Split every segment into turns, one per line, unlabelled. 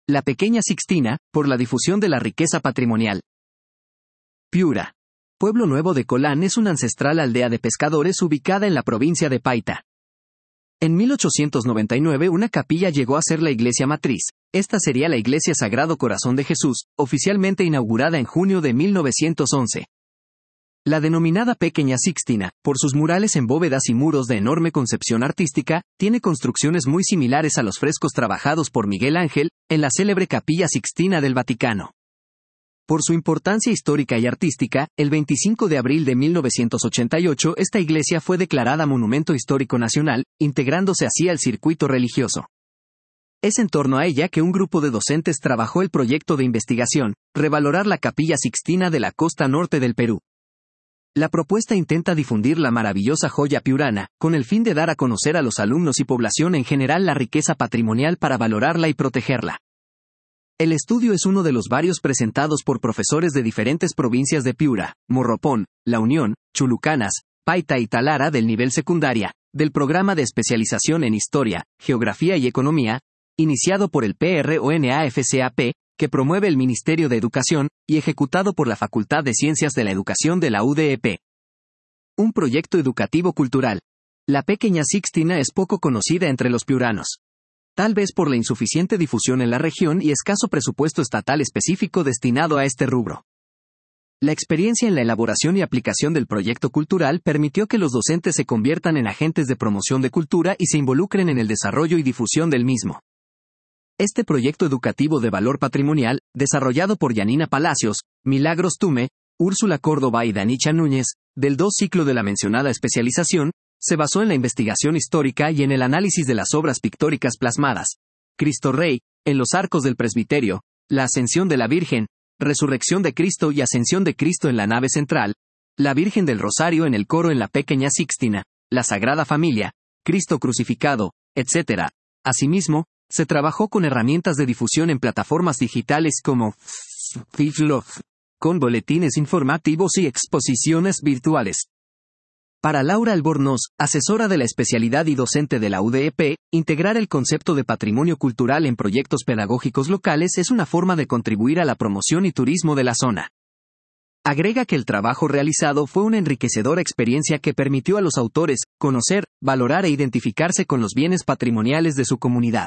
La Pequeña Sixtina, por la difusión de la riqueza patrimonial. Piura. Pueblo Nuevo de Colán es una ancestral aldea de pescadores ubicada en la provincia de Paita. En 1899 una capilla llegó a ser la iglesia matriz. Esta sería la Iglesia Sagrado Corazón de Jesús, oficialmente inaugurada en junio de 1911. La denominada Pequeña Sixtina, por sus murales en bóvedas y muros de enorme concepción artística, tiene construcciones muy similares a los frescos trabajados por Miguel Ángel, en la célebre Capilla Sixtina del Vaticano. Por su importancia histórica y artística, el 25 de abril de 1988 esta iglesia fue declarada Monumento Histórico Nacional, integrándose así al circuito religioso. Es en torno a ella que un grupo de docentes trabajó el proyecto de investigación, revalorar la Capilla Sixtina de la costa norte del Perú. La propuesta intenta difundir la maravillosa joya piurana, con el fin de dar a conocer a los alumnos y población en general la riqueza patrimonial para valorarla y protegerla. El estudio es uno de los varios presentados por profesores de diferentes provincias de Piura, Morropón, La Unión, Chulucanas, Paita y Talara del nivel secundaria, del programa de especialización en Historia, Geografía y Economía, iniciado por el PRONAFCAP, que promueve el Ministerio de Educación, y ejecutado por la Facultad de Ciencias de la Educación de la UDEP. Un proyecto educativo cultural. La Pequeña Sixtina es poco conocida entre los piuranos. Tal vez por la insuficiente difusión en la región y escaso presupuesto estatal específico destinado a este rubro. La experiencia en la elaboración y aplicación del proyecto cultural permitió que los docentes se conviertan en agentes de promoción de cultura y se involucren en el desarrollo y difusión del mismo. Este proyecto educativo de valor patrimonial, desarrollado por Yanina Palacios, Milagros Tume, Úrsula Córdoba y Danicha Núñez, del ciclo de la mencionada especialización, se basó en la investigación histórica y en el análisis de las obras pictóricas plasmadas. Cristo Rey, en los arcos del presbiterio, la Ascensión de la Virgen, Resurrección de Cristo y Ascensión de Cristo en la nave central, la Virgen del Rosario en el coro en la Pequeña Sixtina, la Sagrada Familia, Cristo crucificado, etc. Asimismo, se trabajó con herramientas de difusión en plataformas digitales como Fiflog, con boletines informativos y exposiciones virtuales. Para Laura Albornoz, asesora de la especialidad y docente de la UDEP, integrar el concepto de patrimonio cultural en proyectos pedagógicos locales es una forma de contribuir a la promoción y turismo de la zona. Agrega que el trabajo realizado fue una enriquecedora experiencia que permitió a los autores conocer, valorar e identificarse con los bienes patrimoniales de su comunidad.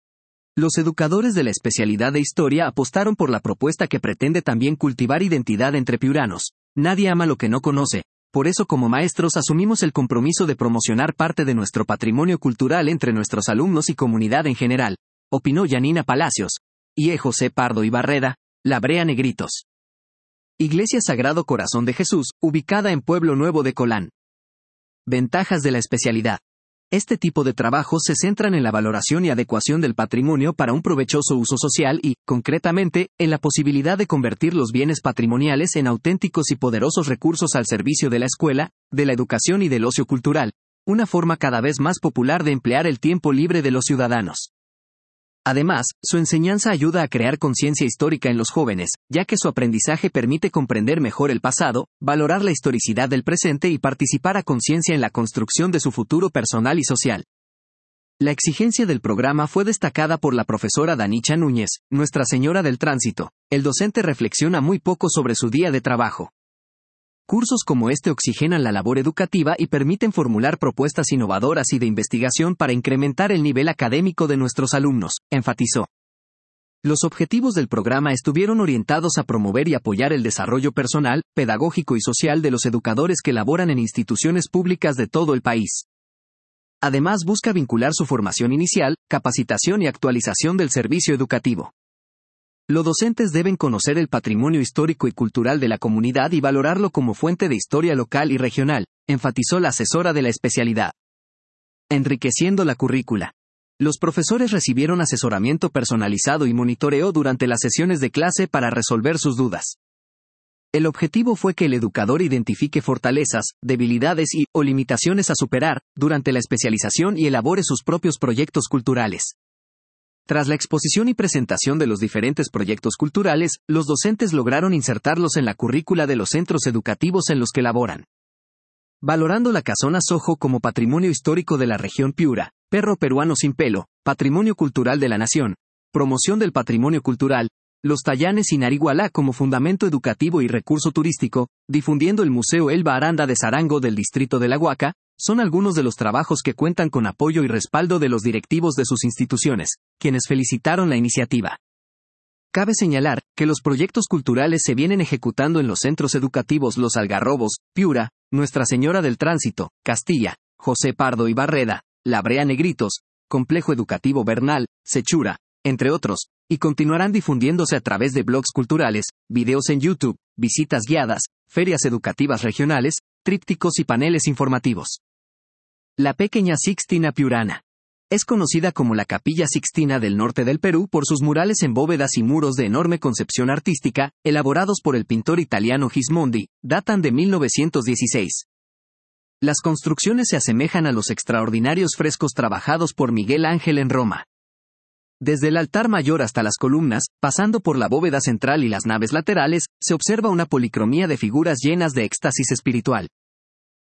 Los educadores de la especialidad de historia apostaron por la propuesta que pretende también cultivar identidad entre piuranos. Nadie ama lo que no conoce. Por eso como maestros asumimos el compromiso de promocionar parte de nuestro patrimonio cultural entre nuestros alumnos y comunidad en general, opinó Yanina Palacios. Y José Pardo y Barreda, La Brea Negritos. Iglesia Sagrado Corazón de Jesús, ubicada en Pueblo Nuevo de Colán. Ventajas de la especialidad. Este tipo de trabajos se centran en la valoración y adecuación del patrimonio para un provechoso uso social y, concretamente, en la posibilidad de convertir los bienes patrimoniales en auténticos y poderosos recursos al servicio de la escuela, de la educación y del ocio cultural, una forma cada vez más popular de emplear el tiempo libre de los ciudadanos. Además, su enseñanza ayuda a crear conciencia histórica en los jóvenes, ya que su aprendizaje permite comprender mejor el pasado, valorar la historicidad del presente y participar a conciencia en la construcción de su futuro personal y social. La exigencia del programa fue destacada por la profesora Danicha Núñez, Nuestra Señora del Tránsito. El docente reflexiona muy poco sobre su día de trabajo. Cursos como este oxigenan la labor educativa y permiten formular propuestas innovadoras y de investigación para incrementar el nivel académico de nuestros alumnos, enfatizó. Los objetivos del programa estuvieron orientados a promover y apoyar el desarrollo personal, pedagógico y social de los educadores que laboran en instituciones públicas de todo el país. Además busca vincular su formación inicial, capacitación y actualización del servicio educativo. Los docentes deben conocer el patrimonio histórico y cultural de la comunidad y valorarlo como fuente de historia local y regional, enfatizó la asesora de la especialidad. Enriqueciendo la currícula. Los profesores recibieron asesoramiento personalizado y monitoreo durante las sesiones de clase para resolver sus dudas. El objetivo fue que el educador identifique fortalezas, debilidades o limitaciones a superar durante la especialización y elabore sus propios proyectos culturales. Tras la exposición y presentación de los diferentes proyectos culturales, los docentes lograron insertarlos en la currícula de los centros educativos en los que laboran. Valorando la casona Sojo como patrimonio histórico de la región Piura, perro peruano sin pelo, patrimonio cultural de la nación, Promoción del patrimonio cultural. Los Tallanes y Narigualá como fundamento educativo y recurso turístico, difundiendo el Museo Elba Aranda de Sarango del distrito de La Huaca, son algunos de los trabajos que cuentan con apoyo y respaldo de los directivos de sus instituciones, quienes felicitaron la iniciativa. Cabe señalar que los proyectos culturales se vienen ejecutando en los centros educativos Los Algarrobos, Piura, Nuestra Señora del Tránsito, Castilla, José Pardo y Barreda, La Brea Negritos, Complejo Educativo Bernal, Sechura, entre otros, y continuarán difundiéndose a través de blogs culturales, videos en YouTube, visitas guiadas, ferias educativas regionales, trípticos y paneles informativos. La Pequeña Sixtina Piurana. Es conocida como la Capilla Sixtina del norte del Perú por sus murales en bóvedas y muros de enorme concepción artística, elaborados por el pintor italiano Gismondi, datan de 1916. Las construcciones se asemejan a los extraordinarios frescos trabajados por Miguel Ángel en Roma. Desde el altar mayor hasta las columnas, pasando por la bóveda central y las naves laterales, se observa una policromía de figuras llenas de éxtasis espiritual.